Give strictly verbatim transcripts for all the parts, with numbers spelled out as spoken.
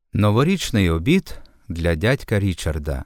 Новорічний обід для дядька Річарда.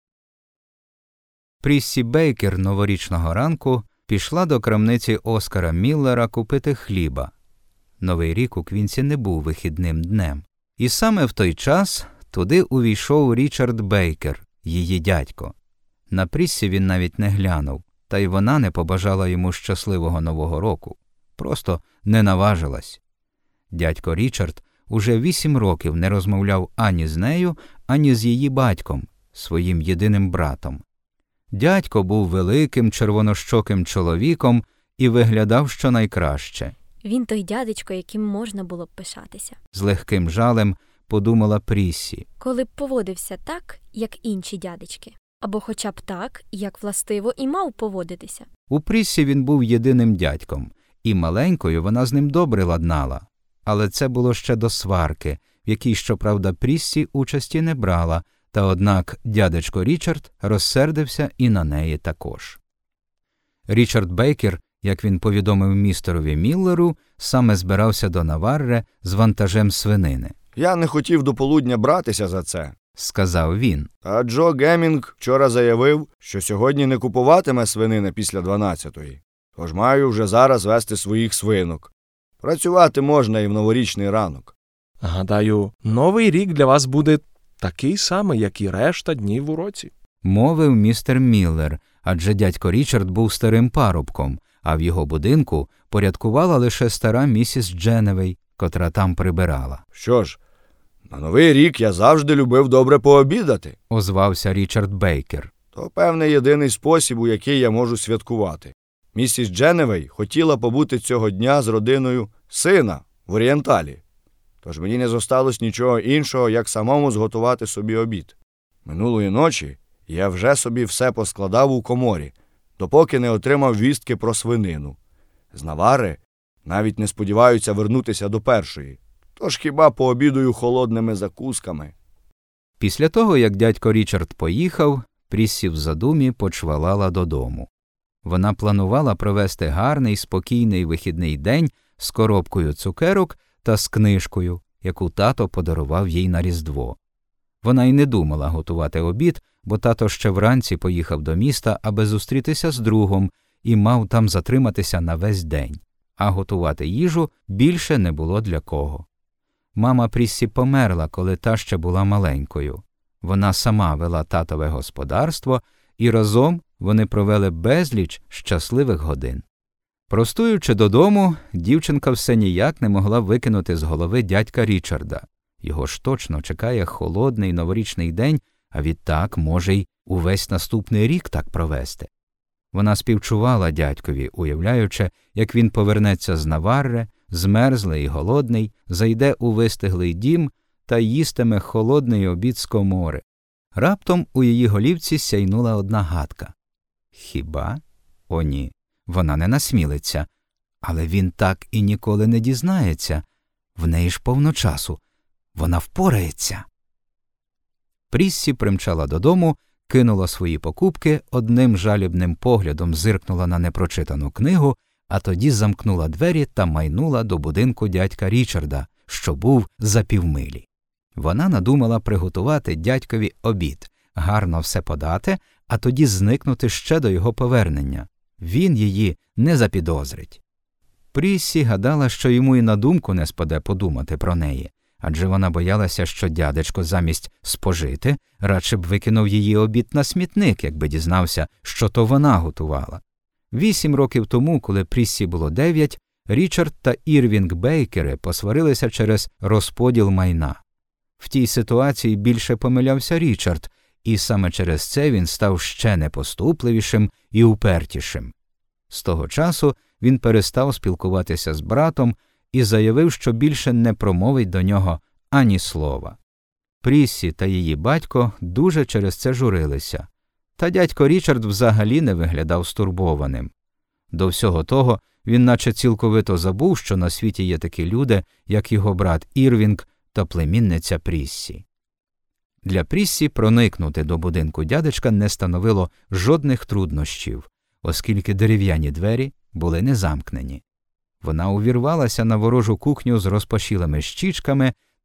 Пріссі Бейкер новорічного ранку пішла до крамниці Оскара Міллера купити хліба. Новий рік у Квінсі не був вихідним днем. І саме в той час туди увійшов Річард Бейкер, її дядько. На Пріссі він навіть не глянув, та й вона не побажала йому щасливого Нового року. Просто не наважилась. Дядько Річард уже вісім років не розмовляв ані з нею, ані з її батьком, своїм єдиним братом. Дядько був великим червонощоким чоловіком і виглядав щонайкраще. Він той дядечко, яким можна було б пишатися. З легким жалем подумала Пріссі. Коли б поводився так, як інші дядечки. Або хоча б так, як властиво і мав поводитися. У Пріссі він був єдиним дядьком, і маленькою вона з ним добре ладнала. Але це було ще до сварки, в якій, щоправда, Пріссі участі не брала, та однак дядечко Річард розсердився і на неї також. Річард Бейкер, як він повідомив містерові Міллеру, саме збирався до Наварре з вантажем свинини. «Я не хотів до полудня братися за це», – сказав він. «А Джо Геммінг вчора заявив, що сьогодні не купуватиме свинини після дванадцятої. Тож маю вже зараз вести своїх свинок. Працювати можна і в новорічний ранок». «Гадаю, новий рік для вас буде такий самий, як і решта днів у році», – мовив містер Міллер, адже дядько Річард був старим парубком, а в його будинку порядкувала лише стара місіс Дженневей, котра там прибирала. «Що ж, на новий рік я завжди любив добре пообідати», – озвався Річард Бейкер. «То, певне, єдиний спосіб, у який я можу святкувати. Місіс Дженневей хотіла побути цього дня з родиною сина в Орієнталі. Тож мені не зосталось нічого іншого, як самому зготувати собі обід. Минулої ночі я вже собі все поскладав у коморі, допоки не отримав вістки про свинину. З Навари навіть не сподіваються вернутися до першої. Тож хіба пообідаю холодними закусками». Після того, як дядько Річард поїхав, Пріссі в задумі почвалала додому. Вона планувала провести гарний, спокійний вихідний день з коробкою цукерок та з книжкою, яку тато подарував їй на Різдво. Вона й не думала готувати обід, бо тато ще вранці поїхав до міста, аби зустрітися з другом, і мав там затриматися на весь день. А готувати їжу більше не було для кого. Мама Пріссі померла, коли та ще була маленькою. Вона сама вела татове господарство, і разом вони провели безліч щасливих годин. Простуючи додому, дівчинка все ніяк не могла викинути з голови дядька Річарда. Його ж точно чекає холодний новорічний день, а відтак може й увесь наступний рік так провести. Вона співчувала дядькові, уявляючи, як він повернеться з Наварре, змерзлий і голодний, зайде у вистиглий дім та їстиме холодний обід з комори. Раптом у її голівці сяйнула одна гадка. Хіба? О ні, вона не насмілиться. Але він так і ніколи не дізнається. В неї ж повно часу. Вона впорається. Пріссі примчала додому, кинула свої покупки, одним жалібним поглядом зиркнула на непрочитану книгу, а тоді замкнула двері та майнула до будинку дядька Річарда, що був за півмилі. Вона надумала приготувати дядькові обід, гарно все подати, а тоді зникнути ще до його повернення. Він її не запідозрить. Пріссі гадала, що йому і на думку не спаде подумати про неї, адже вона боялася, що дядечко замість спожити радше б викинув її обід на смітник, якби дізнався, що то вона готувала. Вісім років тому, коли Пріссі було дев'ять, Річард та Ірвінг Бейкери посварилися через розподіл майна. В тій ситуації більше помилявся Річард, і саме через це він став ще непоступливішим і упертішим. З того часу він перестав спілкуватися з братом і заявив, що більше не промовить до нього ані слова. Пріссі та її батько дуже через це журилися. Та дядько Річард взагалі не виглядав стурбованим. До всього того, він наче цілковито забув, що на світі є такі люди, як його брат Ірвінг та племінниця Пріссі. Для Пріссі проникнути до будинку дядечка не становило жодних труднощів, оскільки дерев'яні двері були не замкнені. Вона увірвалася на ворожу кухню з розпашілими щічками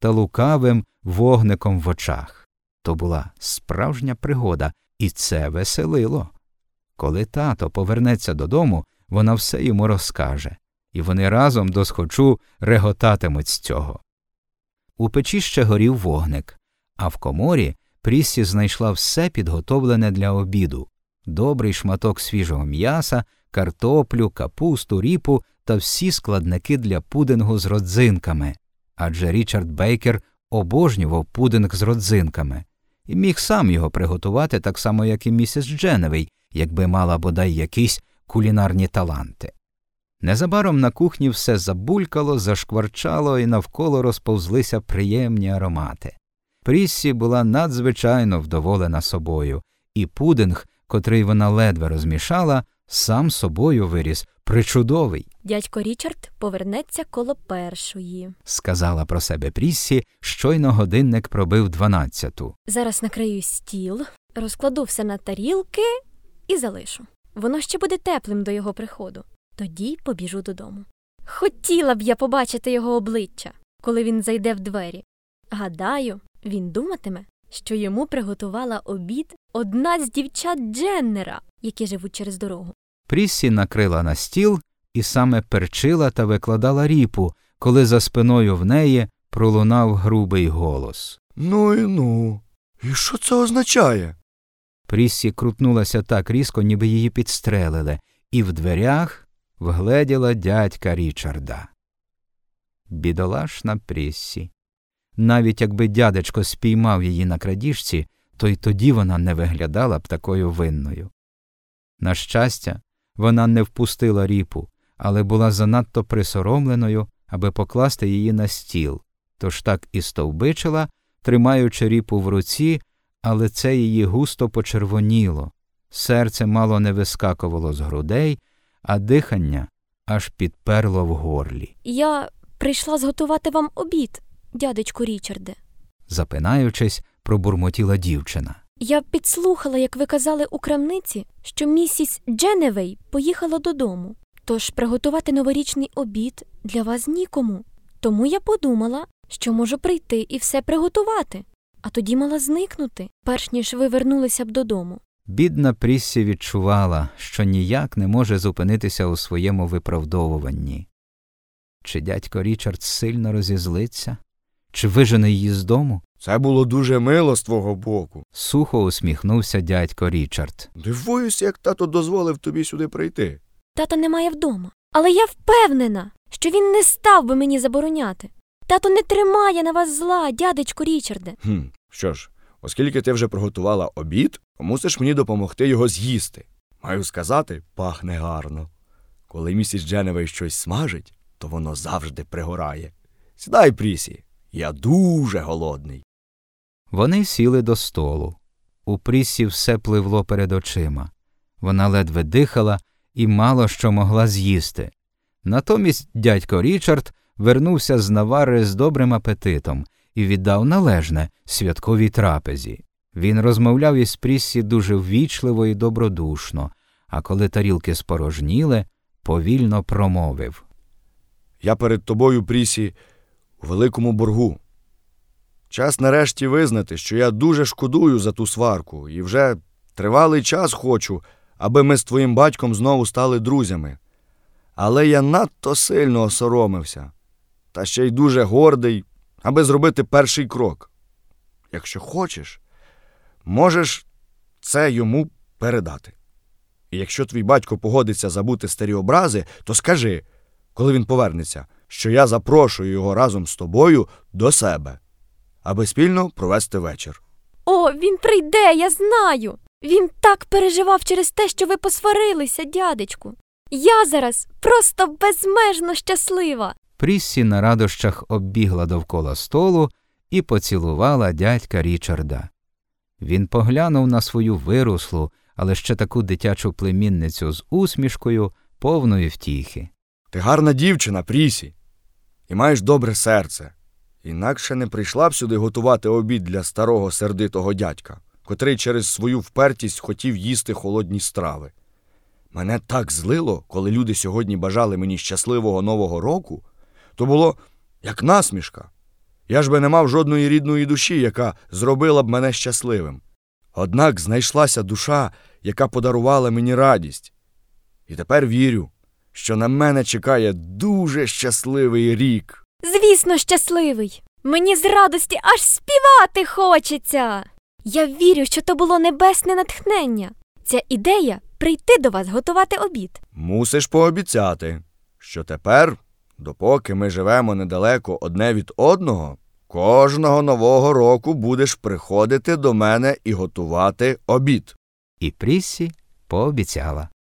та лукавим вогником в очах. То була справжня пригода, і це веселило. Коли тато повернеться додому, вона все йому розкаже, і вони разом досхочу реготатимуть з цього. У печі ще горів вогник, а в коморі Пріссі знайшла все підготовлене для обіду – добрий шматок свіжого м'яса, картоплю, капусту, ріпу та всі складники для пудингу з родзинками. Адже Річард Бейкер обожнював пудинг з родзинками і міг сам його приготувати так само, як і місіс Дженневей, якби мала бодай якісь кулінарні таланти. Незабаром на кухні все забулькало, зашкварчало і навколо розповзлися приємні аромати. Пріссі була надзвичайно вдоволена собою, і пудинг, котрий вона ледве розмішала, сам собою виріс причудовий. Дядько Річард повернеться коло першої. Сказала про себе Пріссі, щойно годинник пробив дванадцяту. Зараз накрию стіл, розкладу все на тарілки і залишу. Воно ще буде теплим до його приходу. Тоді побіжу додому. Хотіла б я побачити його обличчя, коли він зайде в двері. Гадаю, він думатиме, що йому приготувала обід одна з дівчат Дженнера, які живуть через дорогу. Пріссі накрила на стіл і саме перчила та викладала ріпу, коли за спиною в неї пролунав грубий голос. Ну і ну. І що це означає? Пріссі крутнулася так різко, ніби її підстрелили, і в дверях вгледіла дядька Річарда. Бідолашна Пріссі. Навіть якби дядечко спіймав її на крадіжці, то й тоді вона не виглядала б такою винною. На щастя, вона не впустила ріпу, але була занадто присоромленою, аби покласти її на стіл, тож так і стовбичила, тримаючи ріпу в руці, але це її густо почервоніло, серце мало не вискакувало з грудей, а дихання аж підперло в горлі. Я прийшла зготувати вам обід, дядечку Річарде. Запинаючись, пробурмотіла дівчина. Я підслухала, як ви казали у крамниці, що місіс Дженневей поїхала додому. Тож приготувати новорічний обід для вас нікому. Тому я подумала, що можу прийти і все приготувати. А тоді мала зникнути, перш ніж ви вернулися б додому. Бідна Пріссі відчувала, що ніяк не може зупинитися у своєму виправдовуванні. Чи дядько Річард сильно розізлиться? Чи вижене її з дому? Це було дуже мило з твого боку. Сухо усміхнувся дядько Річард. Дивуюсь, як тато дозволив тобі сюди прийти. Тата немає вдома. Але я впевнена, що він не став би мені забороняти. Тато не тримає на вас зла, дядечку Річарде. Хм, що ж, оскільки ти вже приготувала обід, то мусиш мені допомогти його з'їсти. Маю сказати, пахне гарно. Коли місіс Дженневей щось смажить, то воно завжди пригорає. Сідай, Прісі, я дуже голодний. Вони сіли до столу. У Пріссі все пливло перед очима. Вона ледве дихала і мало що могла з'їсти. Натомість дядько Річард вернувся з навари з добрим апетитом і віддав належне святковій трапезі. Він розмовляв із Пріссі дуже ввічливо і добродушно, а коли тарілки спорожніли, повільно промовив. Я перед тобою, Прісі, у великому боргу. Час нарешті визнати, що я дуже шкодую за ту сварку і вже тривалий час хочу, аби ми з твоїм батьком знову стали друзями. Але я надто сильно осоромився, та ще й дуже гордий, аби зробити перший крок. Якщо хочеш, можеш це йому передати. І якщо твій батько погодиться забути старі образи, то скажи, коли він повернеться, що я запрошую його разом з тобою до себе, аби спільно провести вечір. О, він прийде, я знаю. Він так переживав через те, що ви посварилися, дядечку. Я зараз просто безмежно щаслива. Пріссі на радощах оббігла довкола столу і поцілувала дядька Річарда. Він поглянув на свою вирослу, але ще таку дитячу племінницю з усмішкою, повною втіхи. Ти гарна дівчина, Прісі, і маєш добре серце. Інакше не прийшла б сюди готувати обід для старого сердитого дядька, котрий через свою впертість хотів їсти холодні страви. Мене так злило, коли люди сьогодні бажали мені щасливого Нового року, то було як насмішка. Я ж би не мав жодної рідної душі, яка зробила б мене щасливим. Однак знайшлася душа, яка подарувала мені радість. І тепер вірю, що на мене чекає дуже щасливий рік. Звісно, щасливий. Мені з радості аж співати хочеться. Я вірю, що то було небесне натхнення. Ця ідея – прийти до вас готувати обід. Мусиш пообіцяти, що тепер, допоки ми живемо недалеко одне від одного, кожного нового року будеш приходити до мене і готувати обід. І Пріссі пообіцяла.